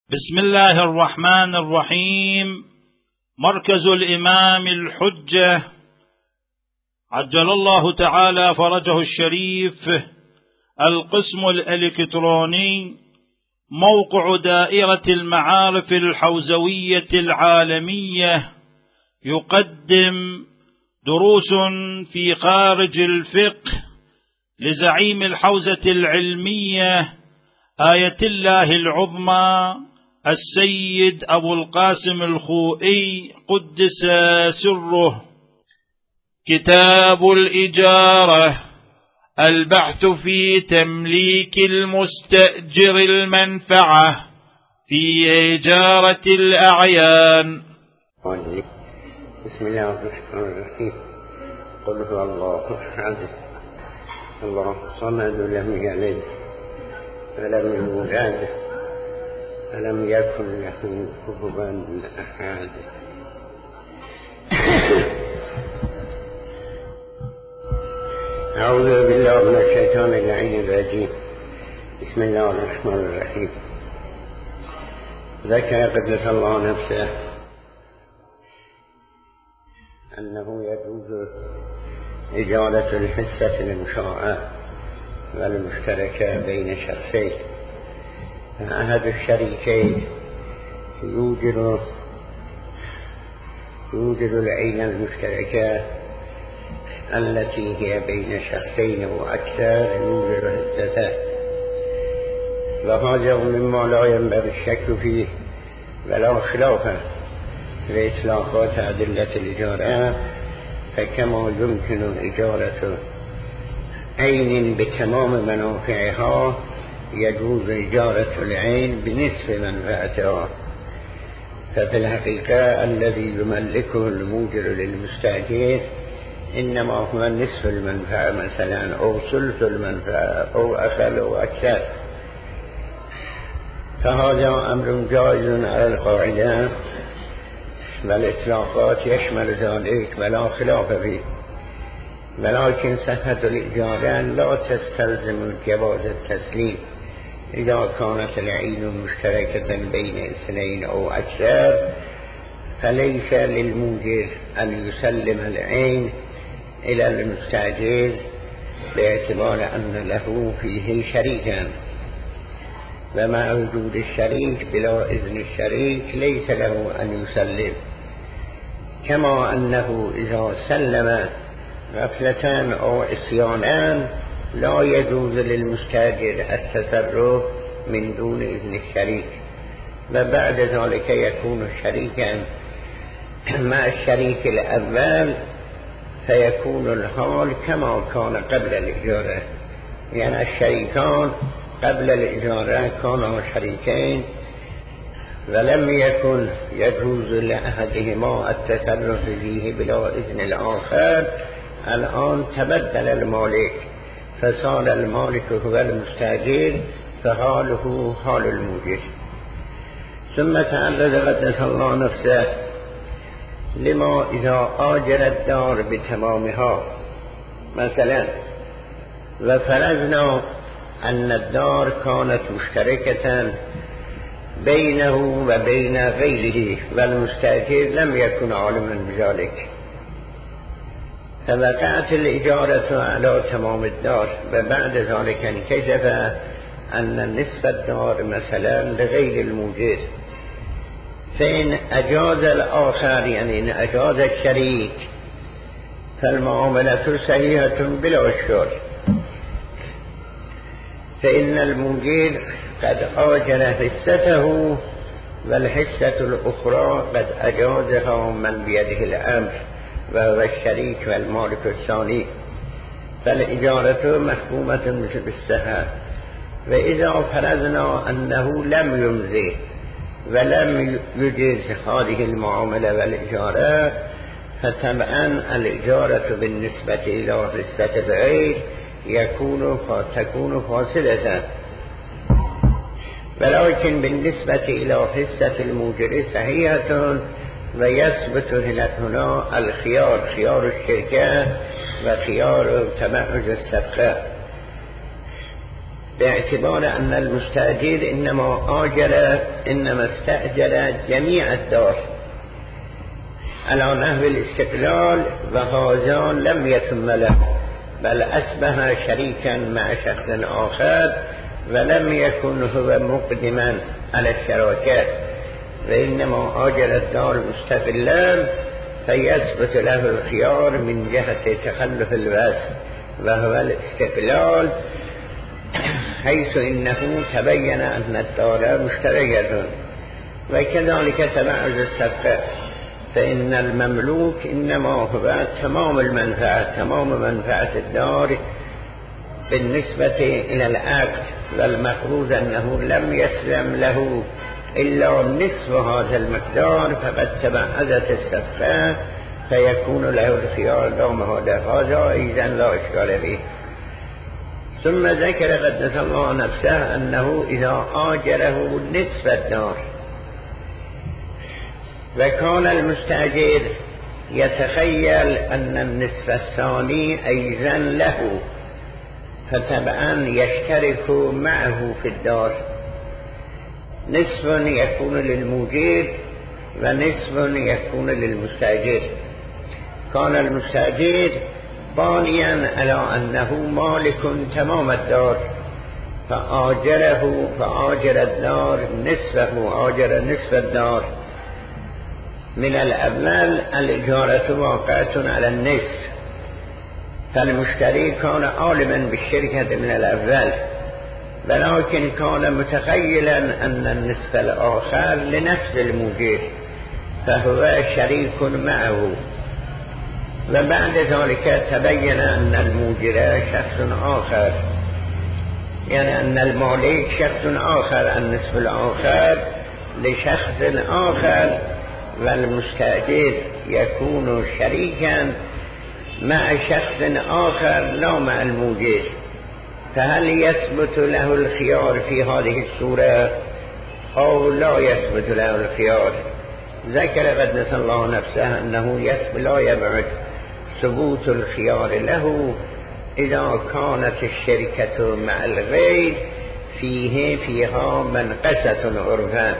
بسم الله الرحمن الرحيم. مركز الإمام الحجة عجل الله تعالى فرجه الشريف، القسم الإلكتروني، موقع دائرة المعارف الحوزوية العالمية، يقدم دروس في خارج الفقه لزعيم الحوزة العلمية آية الله العظمى السيد أبو القاسم الخوئي قدس سره. كتاب الإجارة، البحث في تمليك المستأجر المنفعة في إجارة الأعيان. بسم الله الرحمن الرحيم. قل هو الله أحد الله الصمد لم يلد ولم يولد ولم يكن له كفوا أحد. أعوذ بالله من الشيطان اللعين الرجيم. بسم الله الرحمن الرحيم. ذكر قدس الله نفسه أنه يجوز إجارة الحصة المشاعة والمشتركة بين شخصين، أحد الشريكين يوجد العين المشتركة التي هي بين شخصين وأكثر، يوجد حصتان، وهذا مما لا ينبغي الشك فيه ولا خلاف لإطلاقات أدلة الإجارة. فكما يمكن إجارة عين بتمام منافعها، يجوز إجارة العين بنصف منفعتها. ففي الحقيقة الذي يملكه الموجر للمستأجر إنما هو نصف المنفعة مثلا، أو ثلث المنفعة، أو أقل أو أكثر. فهذا أمر جائز على القاعدة، والإطلاقات يشمل ذلك ولا خلاف فيه. ولكن صحة الإجارة لا تستلزم جواز التسليم إذا كانت العين مشتركة بين اثنين أو أكثر، فليس للموجر أن يسلم العين إلى المستأجر باعتبار أن له فيه شريكا، ومع وجود الشريك بلا إذن الشريك ليس له أن يسلم. كما أنه إذا سلم غفلتان أو عصيانان لا يجوز للمستأجر التصرف من دون إذن الشريك، وبعد ذلك يكون شريكا مع الشريك الأول، فيكون الحال كما كان قبل الإجارة. يعني الشريكان قبل الإجارة كانوا شريكين ولم يكن يجوز لأحدهما التصرف فيه بلا إذن الآخر. الآن تبدل المالك، فصار المالك هو المستأجر، فحاله حال الموجر. ثم تعرض قدس الله نفسه لما إذا آجر الدار بتمامها مثلا، وفرضنا أن الدار كانت مشتركة بينه وبين غيره والمستأجر لم يكن عالما بذلك، فوقعت الإجارة على تمام الدار، وبعد ذلك انكشف أن نصف الدار مثلا لغير الموجر، فإن أجاز الآخر يعني إن أجاز الشريك فالمعاملة صحيحة بلا إشكال. فإن الموجر قد آجر حصته، والحصة الأخرى قد أجازها من بيده الأمر وهو الشريك والمالك الثاني، فالإجارة محكومة بالصحة. وإذا فرضنا أنه لم يمضي ولم يجيز هذه المعاملة والإجارة، فطبعا الإجارة بالنسبة إلى حصة الغير تكون فاسدة، ولكن بالنسبة إلى حصة الموجر صحيحة، ويثبت هنا الخيار، خيار الشركة وخيار تمعز الصفقة. باعتبار أن المستأجر إنما استأجر جميع الدار على نحو الاستقلال، وهذا لم يتم له، بل أصبح شريكا مع شخص آخر ولم يكن هو مقدما على الشراكة، وإنما آجر الدار مستقلا، فيثبت له الخيار من جهة تخلف الوصف وهو الاستقلال، حيث إنه تبين أن الدار مشتركة. وكذلك تبعض الصفقة، فإن المملوك إنما هو تمام منفعة الدار بالنسبة إلى العقد، والمفروض أنه لم يسلم له إلا نصف هذا المقدار، فقد تبعدت الصفقة فيكون له الخيار دوم هذا إذا لا إشكال به. ثم ذكر قدس الله نفسه أنه إذا آجره نصف الدار وكان المستأجر يتخيل أن النصف الثاني أيضا له، فتبعا يشترك معه في الدار، نصف يكون للموجر ونصف يكون للمستأجر. كان المستأجر بانيا على أنه مالك تمام الدار، فآجر الدار نصفه، آجر نصف الدار. من الأول الإجارة واقعة على النصف، فالمشتري كان عالما بالشركة من الأول، ولكن كان متخيلا أن النصف الآخر لنفس الموجر، فهو شريك معه. وبعد ذلك تبين أن الموجر شخص آخر، يعني أن المالك شخص آخر، النصف الآخر لشخص آخر، والمستأجر يكون شريكا مع شخص آخر لا مع الموجر. فهل يثبت له الخيار في هذه الصورة أو لا يثبت له الخيار؟ ذكر قدس الله نفسه أنه لا يبعد ثبوت الخيار له إذا كانت الشركة مع الغير فيها منقسة عرفا.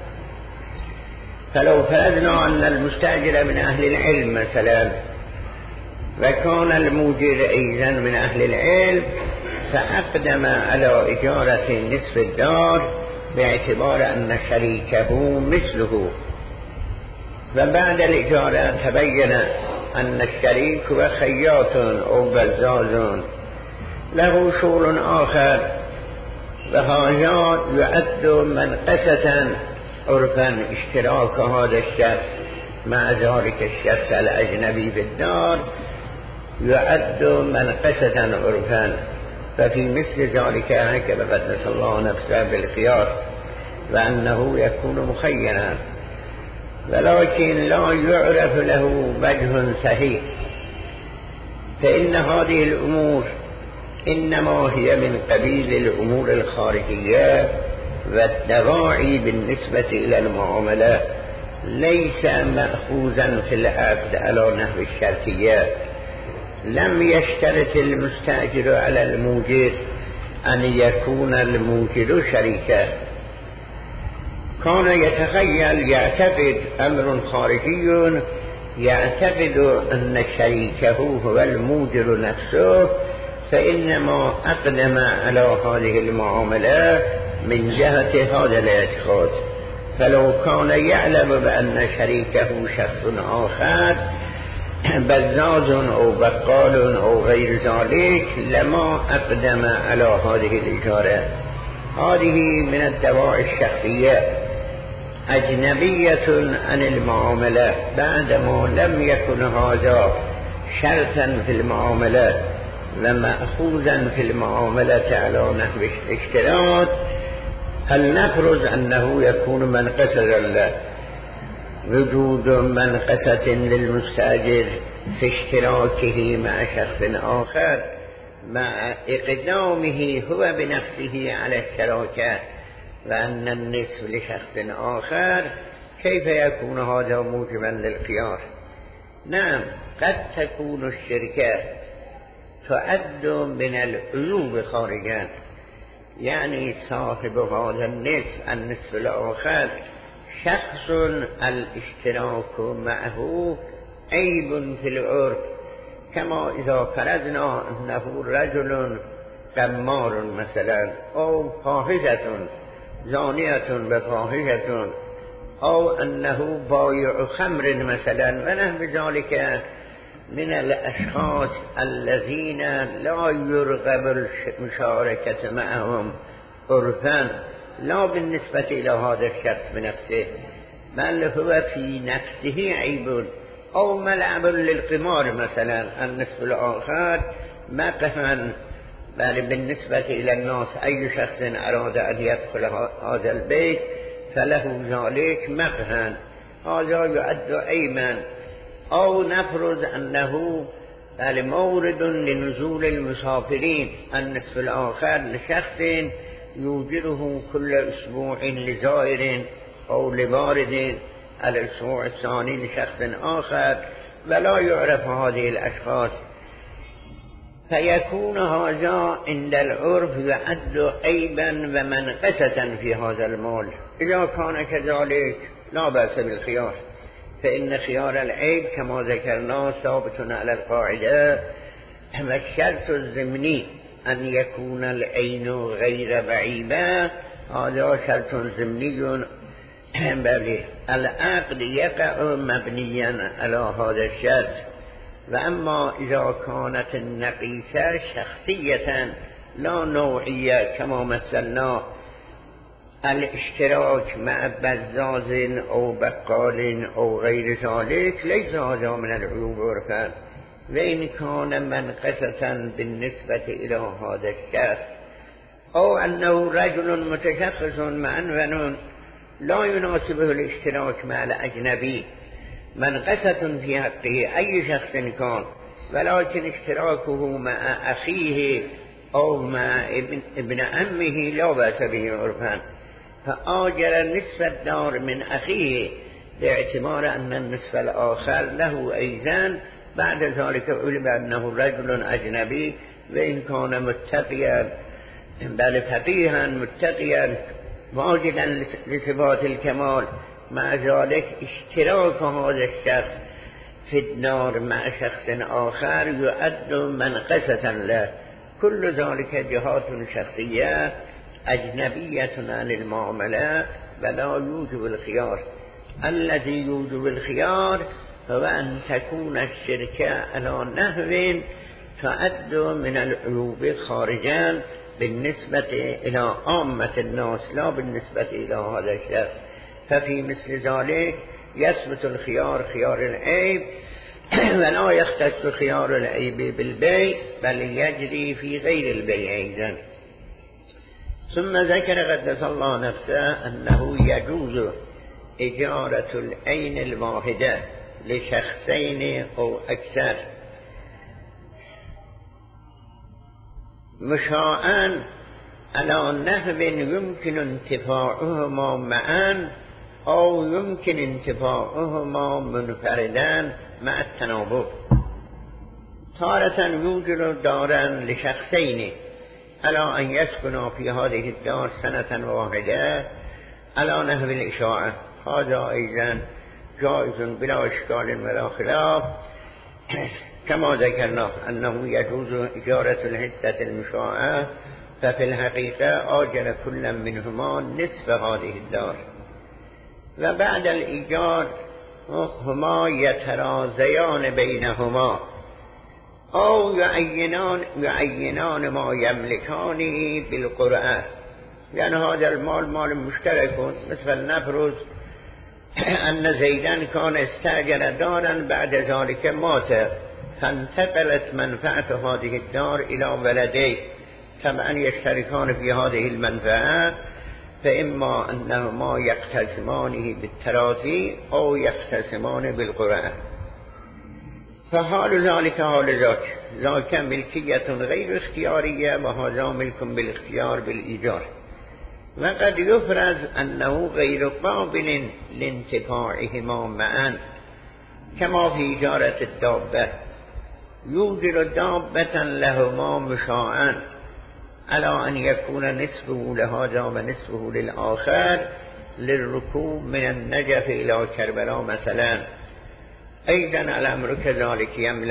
فلو فرضنا أن المستأجر من أهل العلم مثلا، وكان الموجر أيضا من أهل العلم، فأقدم على إجارة نصف الدار باعتبار أن شريكه مثله، وبعد الإجارة تبين أن الشريك هو خياط أو بزاز له شغل آخر، وهذا يعد منقسة عرفا اشتراك هذا الشخص مع ذلك الشخص الأجنبي بالدار يعد منقسة عرفا. ففي مثل ذلك هكذا قدس الله نفسه بالخيار، وأنه يكون مخيرا، ولكن لا يعرف له وجه صحيح، فإن هذه الأمور إنما هي من قبيل الأمور الخارجية والدواعي بالنسبة إلى المعاملة، ليس مأخوذا في العقد على نحو الشرطيات. لم يشترط المستأجر على الموجر أن يكون الموجر شريكا، كان يتخيل يعتقد أمر خارجي، يعتقد أن شريكه هو الموجر نفسه، فإنما أقدم على هذه المعاملة من جهة هذا الاعتقاد. فلو كان يعلم بأن شريكه شخص آخر بزاز أو بقال أو غير ذلك لما أقدم على هذه الإجارة. هذه من الدواعي الشخصية أجنبية عن المعاملة، بعدما لم يكن هذا شرطا في المعاملة ومأخوذا في المعاملة على نحو الاشتراط. هل نفرض أنه يكون منقسة له؟ وجود منقسة للمستأجر في اشتراكه مع شخص آخر مع إقدامه هو بنفسه على الشراكة، وأن النصف لشخص آخر، كيف يكون هذا موجبا للخيار؟ نعم، قد تكون الشركة تعد من العيوب خارجا، يعني صاحب هذا النصف الآخر شخص الاشتراك معه عيب في العرف، كما إذا فرضنا أنه رجل قمار مثلا، أو فاحشة زانية بفاحشة، أو أنه بائع خمر مثلا ونحو ذلك من الأشخاص الذين لا يرغب المشاركة معهم عرفا، لا بالنسبة إلى هذا الشخص بنفسه، بل هو في نفسه عيب، أو ملعب للقمار مثلا النصف الآخر مقفا، بل بالنسبة إلى الناس أي شخص أراد أن يدخل هذا البيت فله ذلك مقفا، هذا يعد عيبا. أو نفرض أنه مورد لنزول المسافرين النصف الآخر لشخص يوجده كل أسبوع لزائر أو لبارد، الأسبوع الثاني لشخص آخر، ولا يعرف هذه الأشخاص، فيكون هذا عند العرف يعد عيبا ومنقصة في هذا المال. إذا كان كذلك لا بأس بالخيار، فإن خيار العيب كما ذكرنا ثابت على القاعدة، والشرط الضمني أن يكون العين غير بعيبة، هذا شرط ضمني، بل العقد يقع مبنيا على هذا الشرط. وأما إذا كانت النقيسة شخصية لا نوعية كما مثلنا الاشتراك مع بزاز أو بقال أو غير ذلك، ليس هذا من العيوب عرفا، وإن كان منقصة بالنسبة إلى هذا الشخص، أو أنه رجل متشخص معنون لا يناسبه الاشتراك مع الأجنبي، منقصة في حقه أي شخص كان، ولكن اشتراكه مع أخيه أو مع ابن عمه لا بأس به عرفا، فآجر نصف الدار من أخيه باعتبار أن النصف الآخر له أيضا، بعد ذلك علم أنه رجل أجنبي، وإن كان متقيا بل فقيها متقيا واجدا لصفات الكمال، مع ذلك اشتراك هذا الشخص في الدار مع شخص آخر يؤد منقصة له. كل ذلك جهات شخصية أجنبية عن المعاملة ولا يوجب الخيار. الذي يوجب الخيار هو أن تكون الشركة على نحو تعد من العيوب خارجا بالنسبة إلى عامة الناس، لا بالنسبة إلى هذا الشخص، ففي مثل ذلك يثبت الخيار خيار العيب، ولا يختص خيار العيب بالبيع، بل يجري في غير البيع أيضا. ثم ذكر قدس الله نفسه أنه يجوز إجارة العين الواحدة لشخصين أو أكثر مشاعا على نحو يمكن انتفاعهما معا، أو يمكن انتفاعهما منفردان مع التناوب. تارة يوجد دارا لشخصين على أن يسكنوا في هذه الدار سنة واحدة على نحو الإشاعة، هذا أيضا جائز بلا إشكال ولا خلاف، كما ذكرنا أنه يجوز إجارة الحصة المشاعة، ففي الحقيقة آجر كل منهما نصف هذه الدار، وبعد الإيجار هما يترازيان بينهما، أو يعينان ما يملكانه بالقرعة، يعني هذا المال مال مشترك، مثل نفرض أن زيدا كان استأجر دارا بعد ذلك مات، فانتقلت منفعة هذه الدار إلى ولديه، طبعا يشتركان في هذه المنفعة، فإما أنهما يقتسمانه بالتراضي أو يقتسمان بالقرعة، فحال ذلك حال ذاك ملكية غير اختيارية، وهذا ملك بالاختيار بالإيجار. وقد يفرض أنه غير قابل لانتفاعهما معا، كما في إجارة الدابة، يوجد دابة لهما مشاعا على أن يكون نصفه لهذا ونصفه للآخر للركوب من النجف إلى كربلاء مثلا. أيضا الأمر كذلك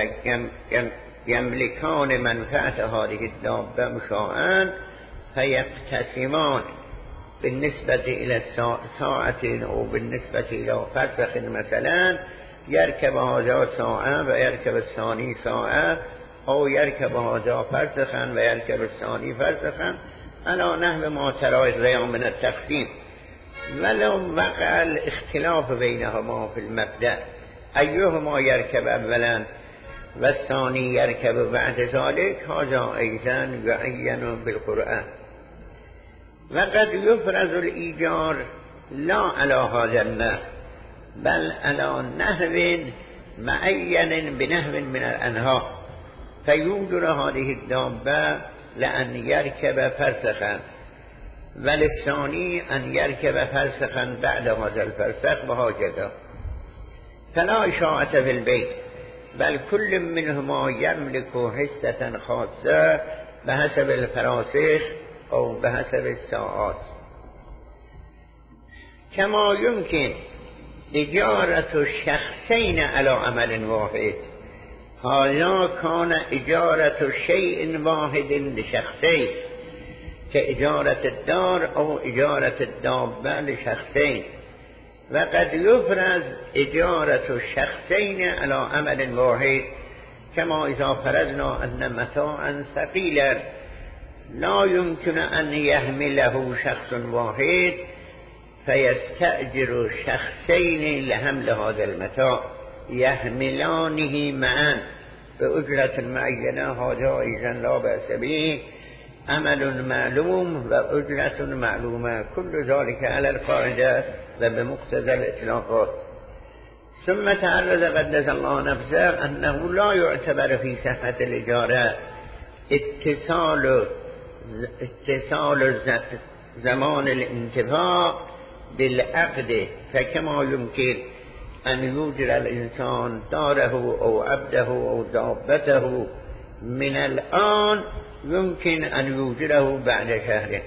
يملكان منفعة هذه الدابة مشاعا فيقتسمان بالنسبة إلى ساعة أو بالنسبة إلى فرسخ مثلا، يركب هذا ساعة ويركب الثاني ساعة، أو يركب هذا فرسخا ويركب الثاني فرسخا، على نحو ما ترى الرياء من التقسيم. ولو وقع الاختلاف بينهما في المبدأ أيهما يركب أولا والثاني يركب بعد ذلك، هذا أيضا يعين بالقرآن. وقد يفرض الإيجار لا على هذا النحو بل على نحو معين بنحو من الأنهار، فيوجر هذه الدابة لأن يركب فرسخا، وللثاني أن يركب فرسخا بعد هذا الفرسخ، وهكذا. فلا إشاعة في البيت، بل كل منهما يملك حصة خاصة بحسب الفراسخ أو بحسب الساعات. كما يمكن إجارة الشخصين على عمل واحد، هذا كان إجارة شيء واحد لشخصين، كإجارة الدار أو إجارة الدابة لشخصين. وقد يفرض إجارة الشخصين على عمل واحد، كما إذا فرضنا أن متاعا ثقيلا لا يمكن أن يحمله شخص واحد فيستأجر شخصين لحمل هذا المتاع يحملانه معا بأجرة معينة، هذا إذن لا بأس به، عمل معلوم وأجرة معلومة، كل ذلك على القاعدة وبمقتضى الإطلاقات. ثم تعرض قدس الله نفسه أنه لا يعتبر في صحة الإجارة اتصال زمان الانتفاع بالعقد، فكما يمكن أن يوجر الإنسان داره أو عبده أو دابته من الآن، يمكن أن يوجره بعد شهر.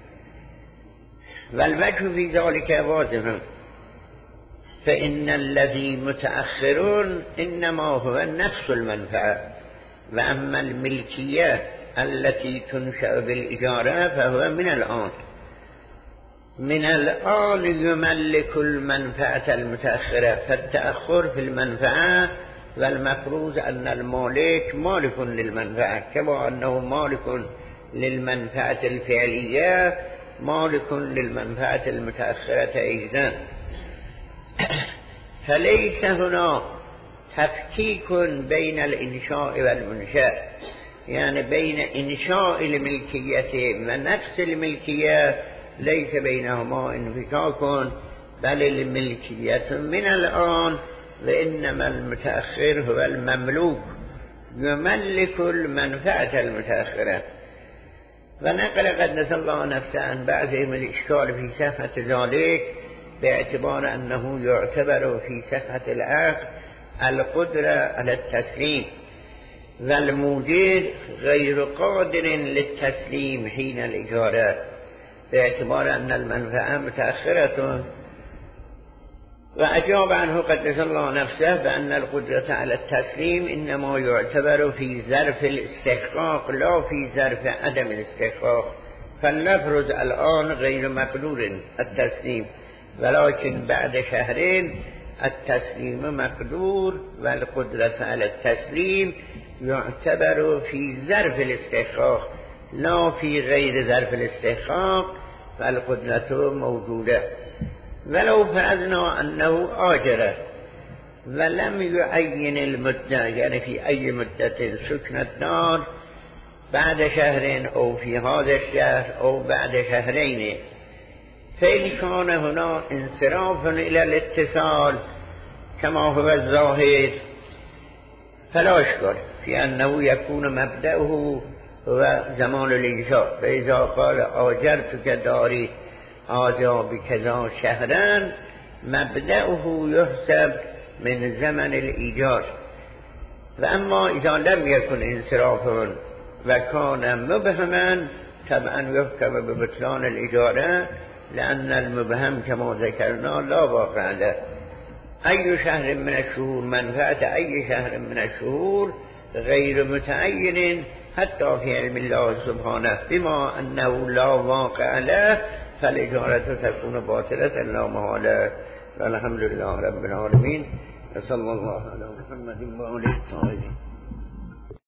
والوجه في ذلك واضح، فإن الذي متأخرون إنما هو نفس المنفعة، وأما الملكية التي تنشأ بالإجارة فهو من الآن يملك المنفعة المتأخرة، فالتأخر في المنفعة، والمفروض أن المالك مالك للمنفعة، كما أنه مالك للمنفعة الفعلية مالك للمنفعة المتأخرة أيضا. فليس هنا تفكيك بين الإنشاء والمنشأ، يعني بين إنشاء الملكية ونفس الملكية ليس بينهما انفكاك، بل الملكية من الآن، وإنما المتأخر هو المملوك يملك المنفعة المتأخرة. ونقل قدس الله نفسه عن بعضهم الإشكال في صحة ذلك، باعتبار أنه يعتبر في صحة العقد القدرة على التسليم، والموجر غير قادر للتسليم حين الإجارة، باعتبار أن المنفعة متأخرة. وأجاب عنه قدس الله نفسه بأن القدرة على التسليم إنما يعتبر في ظرف الاستحقاق لا في ظرف عدم الاستحقاق، فلنفرض الآن غير مقدور التسليم، ولكن بعد شهرين التسليم مقدور، والقدرة على التسليم يعتبر في ظرف الاستحقاق لا في غير ظرف الاستحقاق، فالقدرة موجودة. ولو فرضنا أنه آجر ولم يعين المدة، يعني في أي مدة سكن الدار بعد شهر أو في هذا الشهر أو بعد شهرين، فإن كان هنا انصراف إلى الاتصال كما هو الظاهر فلا إشكال في أنه يكون مبدأه هو زمان الإنشاء. فإذا قال آجرتك داري هذا بكذا شهرا، مبدأه يحسب من زمن الإيجار. وأما إذا لم يكن انصراف وكان مبهما طبعا يحكم ببطلان الإجارة، لأن المبهم كما ذكرنا لا واقع له. أي شهر من الشهور، منفعة أي شهر من الشهور غير متعين حتى في علم الله سبحانه، بما أنه لا واقع له فالإجارة تكون باطلة لا محالة. الحمد لله رب العالمين، صلى الله على محمد وآله الطاهرين.